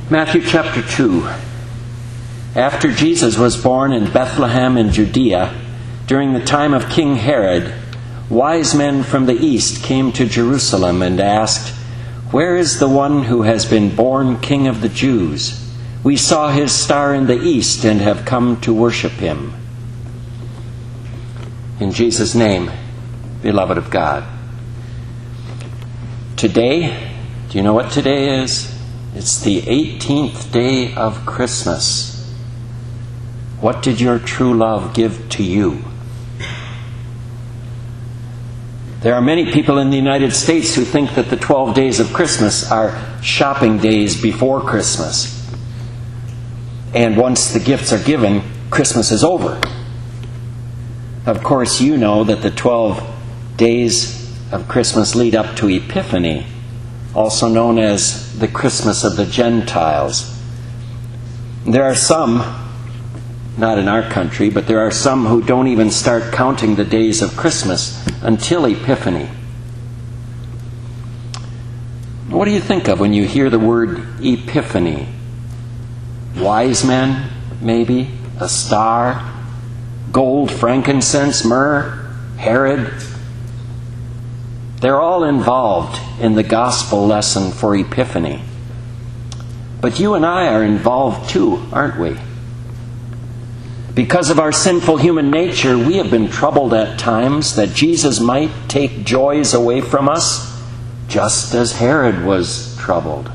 Matthew chapter 2. After Jesus was born in Bethlehem in Judea, during the time of King Herod, wise men from the east came to Jerusalem and asked, "Where is the one who has been born King of the Jews? We saw his star in the east and have come to worship him." In Jesus' name, beloved of God. Today, do you know what today is? It's the 18th day of Christmas. What did your true love give to you? There are many people in the United States who think that the 12 days of Christmas are shopping days before Christmas. And once the gifts are given, Christmas is over. Of course, you know that the 12 days of Christmas lead up to Epiphany, also known as the Christmas of the Gentiles. There are some, not in our country, but there are some who don't even start counting the days of Christmas until Epiphany. What do you think of when you hear the word Epiphany? Wise men, maybe? A star? Gold, frankincense, myrrh? Herod? They're all involved in the gospel lesson for Epiphany. But you and I are involved too, aren't we? Because of our sinful human nature, we have been troubled at times that Jesus might take joys away from us, just as Herod was troubled.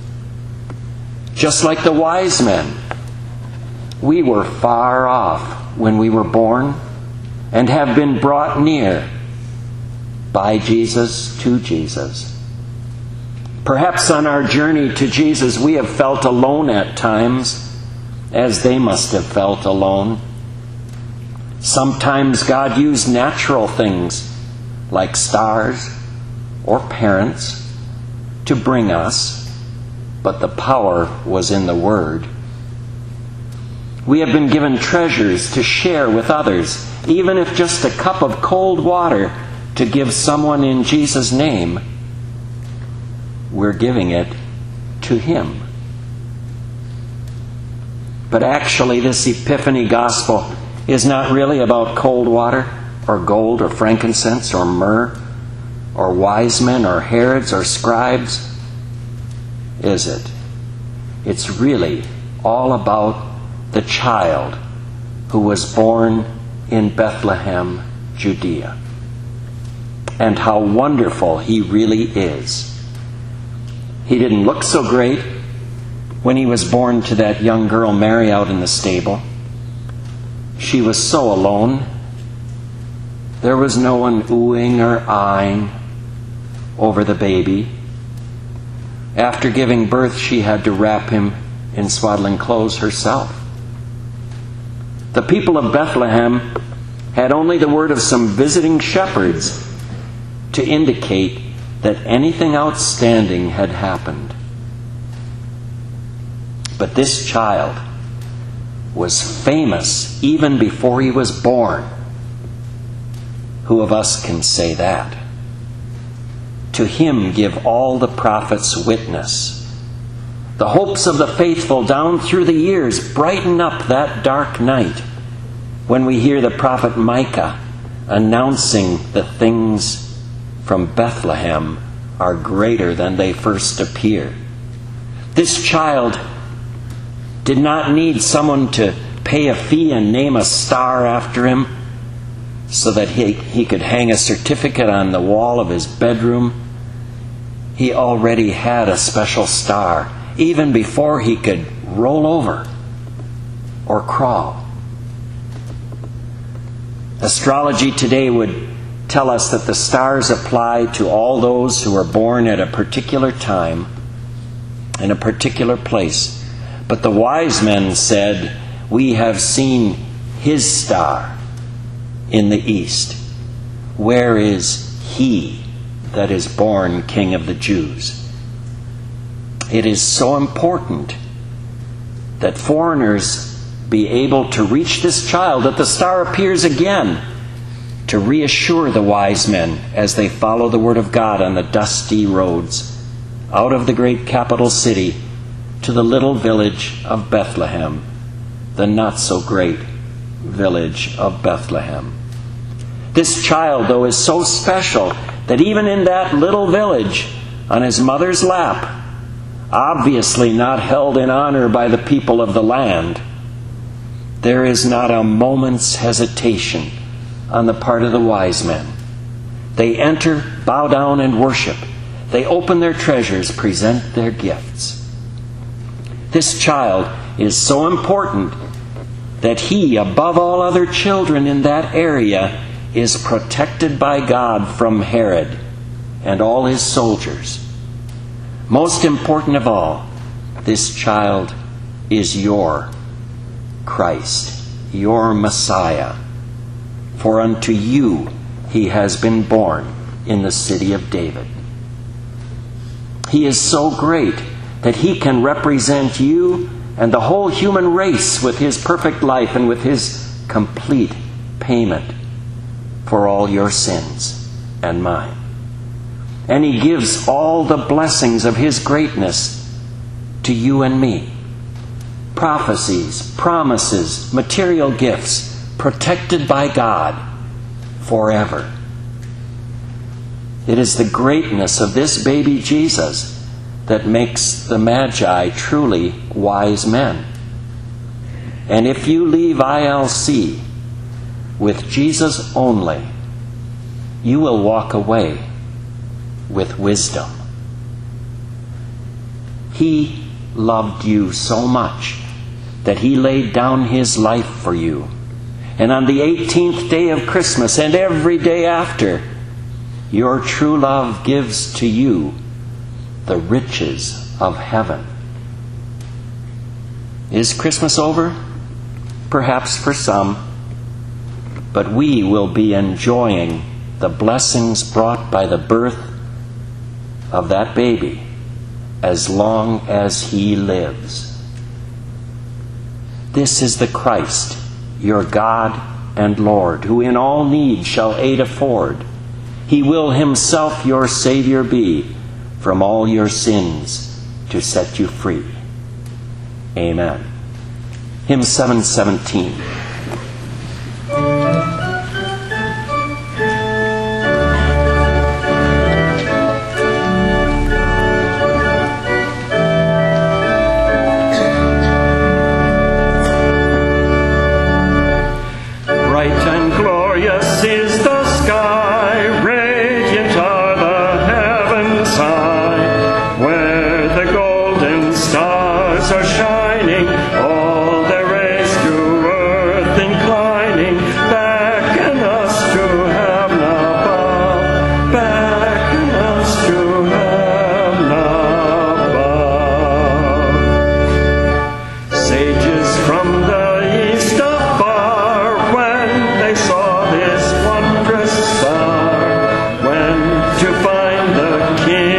Just like the wise men, we were far off when we were born and have been brought near by Jesus to Jesus. Perhaps on our journey to Jesus we have felt alone at times, as they must have felt alone. Sometimes God used natural things like stars or parents to bring us, but the power was in the Word. We have been given treasures to share with others, even if just a cup of cold water to give someone in Jesus' name. We're giving it to Him. But actually, this Epiphany gospel is not really about cold water or gold or frankincense or myrrh or wise men or Herods or scribes, is it? It's really all about the child who was born in Bethlehem, Judea, and how wonderful he really is. He didn't look so great when he was born to that young girl Mary out in the stable. She was so alone. There was no one oohing or eyeing over the baby. After giving birth, she had to wrap him in swaddling clothes herself. The people of Bethlehem had only the word of some visiting shepherds to indicate that anything outstanding had happened. But this child was famous even before he was born. Who of us can say that? To him give all the prophets witness. The hopes of the faithful down through the years brighten up that dark night when we hear the prophet Micah announcing the things from Bethlehem are greater than they first appear. This child did not need someone to pay a fee and name a star after him so that he could hang a certificate on the wall of his bedroom. He already had a special star, even before he could roll over or crawl. Astrology today would tell us that the stars apply to all those who are born at a particular time in a particular place. But the wise men said, "We have seen his star in the east. Where is he that is born King of the Jews?" It is so important that foreigners be able to reach this child, that the star appears again to reassure the wise men as they follow the Word of God on the dusty roads out of the great capital city to the little village of Bethlehem, the not-so-great village of Bethlehem. This child, though, is so special that even in that little village, on his mother's lap, obviously not held in honor by the people of the land, there is not a moment's hesitation on the part of the wise men. They enter, bow down, and worship. They open their treasures, present their gifts. This child is so important that he, above all other children in that area, is protected by God from Herod and all his soldiers. Most important of all, this child is your Christ, your Messiah. For unto you he has been born in the city of David. He is so great that he can represent you and the whole human race with his perfect life and with his complete payment for all your sins and mine. And he gives all the blessings of his greatness to you and me. Prophecies, promises, material gifts, protected by God forever. It is the greatness of this baby Jesus that makes the Magi truly wise men. And if you leave ILC with Jesus only, you will walk away with wisdom. He loved you so much that he laid down his life for you. And on the 18th day of Christmas and every day after, your true love gives to you the riches of heaven. Is Christmas over? Perhaps for some. But we will be enjoying the blessings brought by the birth of that baby as long as he lives. This is the Christ, your God and Lord, who in all need shall aid afford. He will himself your Savior be, from all your sins to set you free. Amen. Hymn 717. Bright and glorious is the sky, radiant are the heavens high, where the golden stars are shining, all their rays to earth inclining, beckon us to heaven above, beckon us to heaven above. Sages from the east afar, when they saw this wondrous star, went to find the King.